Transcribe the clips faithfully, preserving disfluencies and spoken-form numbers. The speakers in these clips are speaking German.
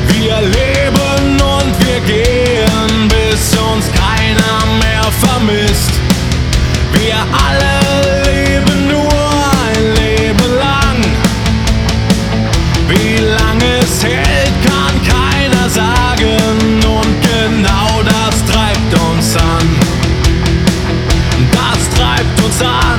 Wir leben und wir gehen, bis uns keiner mehr vermisst. Wir alle leben nur ein Leben lang. Wie lange es hält, kann keiner sagen. Und genau das treibt uns an. Das treibt uns an.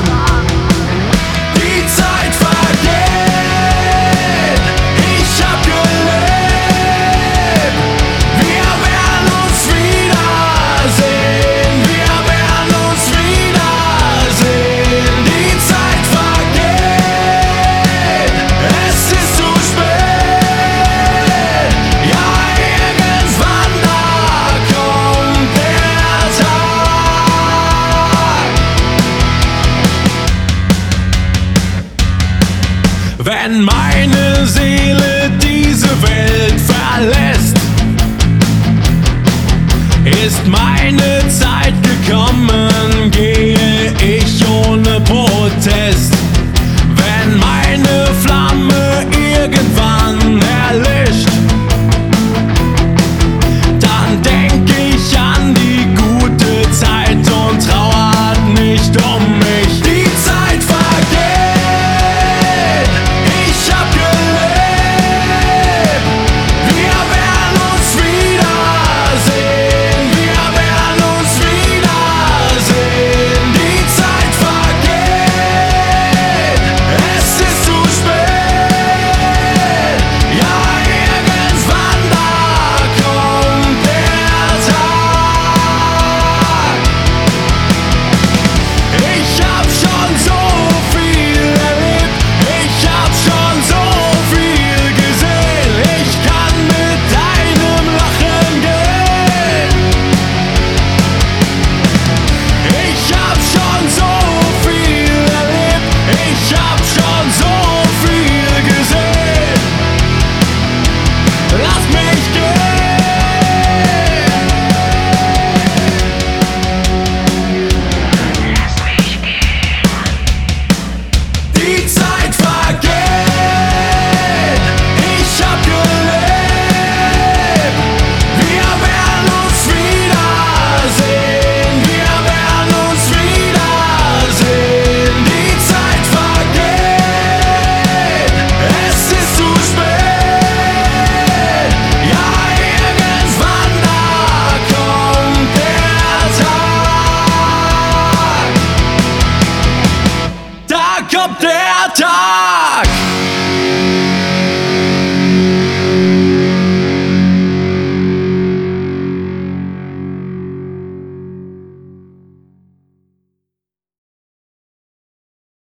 Die Zeit vergeht. Ich hab gelebt. Wir werden uns wiedersehen. Wir werden uns wiedersehen. Die Zeit vergeht. Es ist zu spät. Ja, irgendwann da kommt der Tag. Wenn meine Seele diese Welt verlässt, ist meine Zeit gekommen, gehe ich ohne Protest. Wenn meine Flamme irgendwann erlischt, dann denk ich an die gute Zeit und trauert nicht um mich. Die Zeit vergeht. Ich hab gelebt. Wir werden uns wiedersehen. Wir werden uns wiedersehen. Die Zeit vergeht. Es ist zu spät. Ja, irgendwann da kommt der Tag. Ich hab schon so viel erlebt. Ich hab schon so viel gesehen. Ich kann mit deinem Lachen gehen. Ich hab schon so viel erlebt. Ich hab schon so viel gesehen. Lass mich gehen. Die Zeit vergeht. Ich hab gelebt. Wir werden uns wiedersehen. Wir werden uns wiedersehen. Die Zeit vergeht. Es ist zu spät. Ja, irgendwann da kommt der Tag. Da kommt der Tag.